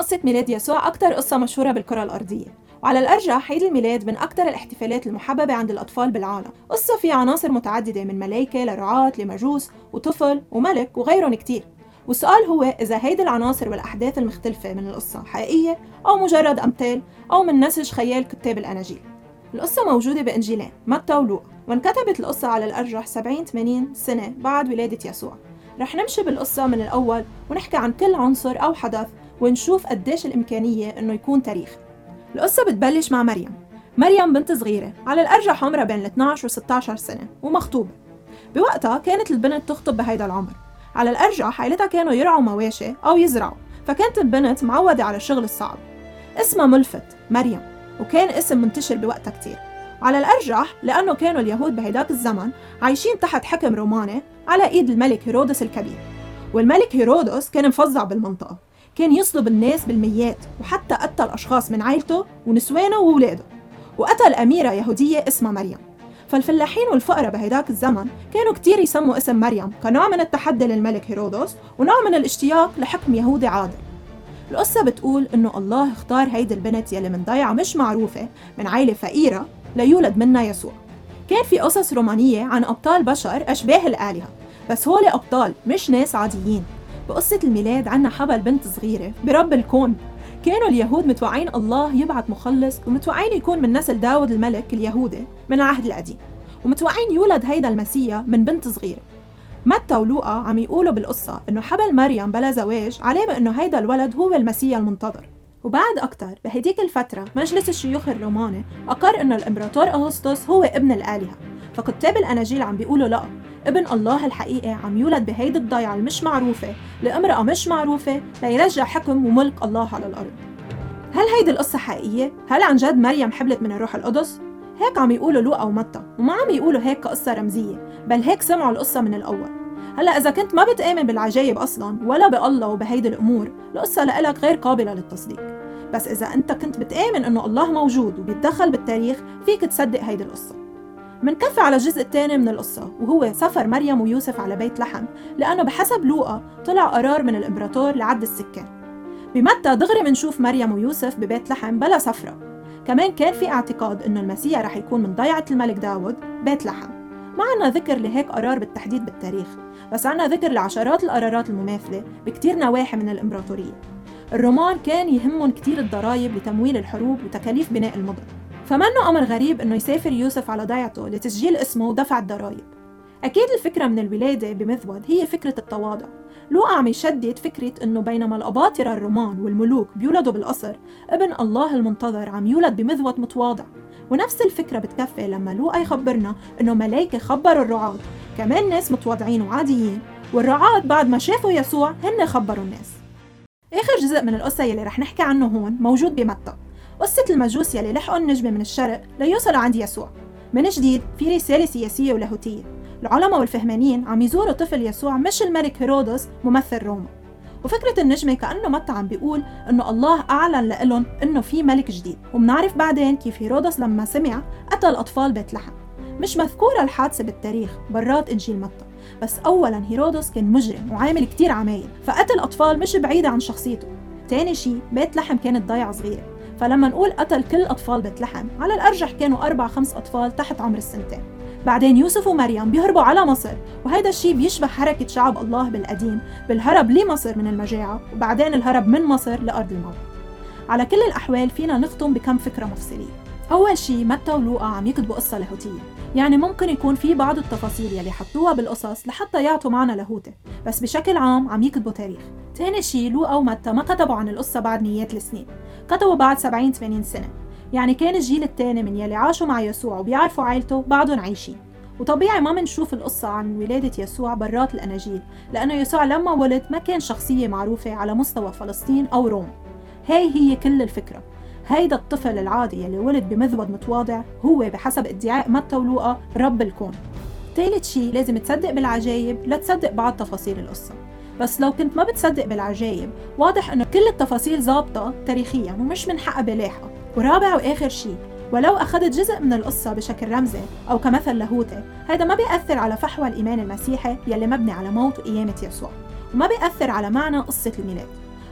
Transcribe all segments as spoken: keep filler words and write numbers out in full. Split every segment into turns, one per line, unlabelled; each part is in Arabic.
قصة ميلاد يسوع أكتر قصة مشهورة بالكرة الأرضية، وعلى الأرجح عيد الميلاد من أكتر الاحتفالات المحببة عند الأطفال بالعالم. قصة فيها عناصر متعددة من ملايكة لرعاة لمجوس وطفل وملك وغيرهم كتير، والسؤال هو إذا هيدي العناصر والأحداث المختلفة من القصة حقيقية أو مجرد أمثال أو من نسج خيال كتاب الأناجيل. القصة موجودة بإنجيلين متى ولوقا، وانكتبت القصة على الأرجح سبعين ثمانين سنة بعد ولادة يسوع. رح نمشي بالقصة من الأول ونحكي عن كل عنصر أو حدث ونشوف قديش الإمكانية إنه يكون تاريخ. القصة بتبلش مع مريم. مريم بنت صغيرة على الأرجح عمرها بين اثناشر و ستة عشر سنة ومخطوبة. بوقتها كانت البنت تخطب بهيدا العمر. على الأرجح عائلتها كانوا يرعوا مواشي أو يزرعوا، فكانت البنت معودة على الشغل الصعب. اسمها ملفت مريم، وكان اسم منتشر بوقتها كتير. على الأرجح لأنه كانوا اليهود بهيداك الزمن عايشين تحت حكم روماني على إيد الملك هيرودس الكبير، والملك هيرودس كان مفظع بالمنطقة، كان يصلب الناس بالميات وحتى قتل أشخاص من عائلته ونسوانه وولاده، وقتل أميرة يهودية اسمها مريم. فالفلاحين والفقراء بهيداك الزمن كانوا كتير يسموا اسم مريم كنوع من التحدي للملك هيرودس ونوع من الاشتياق لحكم يهودي عادل. القصة بتقول إنه الله اختار هيدي البنت يلي من ضيعة مش معروفة من عائلة فقيرة ليولد منها يسوع. كان في قصص رومانية عن أبطال بشر أشباه الآلهة، بس هول أبطال مش ناس عاديين. بقصة الميلاد عنا حبل بنت صغيرة برب الكون. كانوا اليهود متوقعين الله يبعث مخلص، ومتوقعين يكون من نسل داود الملك اليهودي من العهد القديم، ومتوقعين يولد هيدا المسيح من بنت صغيرة. متى ولوقا عم يقولوا بالقصة إنه حبل مريم بلا زواج علامة إنه هيدا الولد هو المسيح المنتظر. وبعد أكتر بهديك الفترة مجلس الشيوخ الروماني أقر إنه الإمبراطور أغسطس هو ابن الآلهة، فكتاب الأناجيل عم بيقولوا لا، ابن الله الحقيقي عم يولد بهيدي الضيعة المش معروفة لامرأة مش معروفة ليرجع حكم وملك الله على الأرض. هل هيدي القصة حقيقية؟ هل عن جد مريم حبلت من الروح القدس؟ هيك عم يقولوا لوقا ومتى، وما عم يقولوا هيك كقصة رمزية، بل هيك سمعوا القصة من الأول. هلأ إذا كنت ما بتآمن بالعجائب أصلاً ولا بالله وبهيدي الأمور، القصة لإلك غير قابلة للتصديق. بس إذا أنت كنت بتآمن إنه الله موجود وبيتدخل بالتاريخ، فيك تصدق هيدي القصة. منكفي على الجزء الثاني من القصة، وهو سفر مريم ويوسف على بيت لحم، لأنه بحسب لوقا طلع قرار من الإمبراطور لعد السكان. بمتى دغري منشوف مريم ويوسف ببيت لحم بلا سفرة. كمان كان في اعتقاد إنه المسيح رح يكون من ضيعة الملك داود بيت لحم. ما عنا ذكر لهيك قرار بالتحديد بالتاريخ، بس عنا ذكر لعشرات القرارات المماثلة بكتير نواحي من الإمبراطورية. الرومان كان يهمهم كتير الضرائب لتمويل الحروب وتكاليف بناء المدن، فمنه أمر غريب إنه يسافر يوسف على ضيعته لتسجيل اسمه ودفع الضرائب. أكيد الفكرة من الولادة بمذود هي فكرة التواضع. لوقا عم يشدد فكرة إنه بينما الأباطرة الرومان والملوك بيولدوا بالقصر، ابن الله المنتظر عم يولد بمذود متواضع. ونفس الفكرة بتكفي لما لوقا يخبرنا إنه ملايكة خبروا الرعاة كمان ناس متواضعين وعاديين، والرعاة بعد ما شافوا يسوع هن خبروا الناس. آخر جزء من القصة يلي رح نحكي عنه هون موجود بمتى، قصة المجوس يلي لحقوا النجمة من الشرق ليوصلوا عند يسوع. من جديد في رسالة سياسية ولاهوتية. العلماء والفهمانين عم يزوروا طفل يسوع مش الملك هيرودس ممثل روما. وفكرة النجمة كأنه متى عم بيقول إنه الله أعلن لإلهم إنه في ملك جديد، ومنعرف بعدين كيف هيرودس لما سمع قتل أطفال بيت لحم. مش مذكورة الحادثة بالتاريخ برات إنجيل متى، بس أولاً هيرودس كان مجرم وعامل كتير عمايل، فقتل أطفال مش بعيدة عن شخصيته. تاني شي بيت لحم كانت ضيعة صغيرة، فلما نقول قتل كل أطفال بيت لحم على الأرجح كانوا أربع خمس أطفال تحت عمر السنتين. بعدين يوسف ومريم بيهربوا على مصر، وهيدا الشيء بيشبه حركة شعب الله بالقديم بالهرب لمصر من المجاعة، وبعدين الهرب من مصر لأرض الموت. على كل الأحوال فينا نختم بكم فكرة مفصلية. أول شيء متى ولوقا عم يكتبوا قصة لاهوتية، يعني ممكن يكون في بعض التفاصيل يلي حطوها بالقصص لحتى يعطوا معنى لاهوتي، بس بشكل عام عم يكتبوا تاريخ. تاني شيء لوقا ومتى ما كتبوا عن القصة بعد مئات السنين، كتبوا بعد سبعين ثمانين سنة، يعني كان الجيل الثاني من يلي عاشوا مع يسوع وبيعرفوا عائلته بعدهم عايشين. وطبيعي ما منشوف القصة عن ولادة يسوع برات الأناجيل، لأنه يسوع لما ولد ما كان شخصية معروفة على مستوى فلسطين أو روم. هاي هي كل الفكرة. هيدا الطفل العادي يلي ولد بمذود متواضع هو بحسب ادعاء متى ولوقا رب الكون. ثالث شيء لازم تصدق بالعجائب لا تصدق بعض تفاصيل القصة، بس لو كنت ما بتصدق بالعجائب واضح انه كل التفاصيل ظابطة تاريخيا ومش من حقها بلاحقة. ورابع واخر شيء، ولو أخذت جزء من القصة بشكل رمزي أو كمثل لاهوتي، هذا ما بيأثر على فحوى الإيمان المسيحي يلي مبني على موت وقيامة يسوع، وما بيأثر على معنى قصة الميلاد.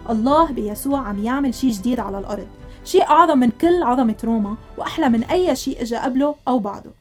الله بيسوع عم يعمل شي جديد على الأرض، شي أعظم من كل عظمة روما وأحلى من أي شي إجا قبله أو بعده.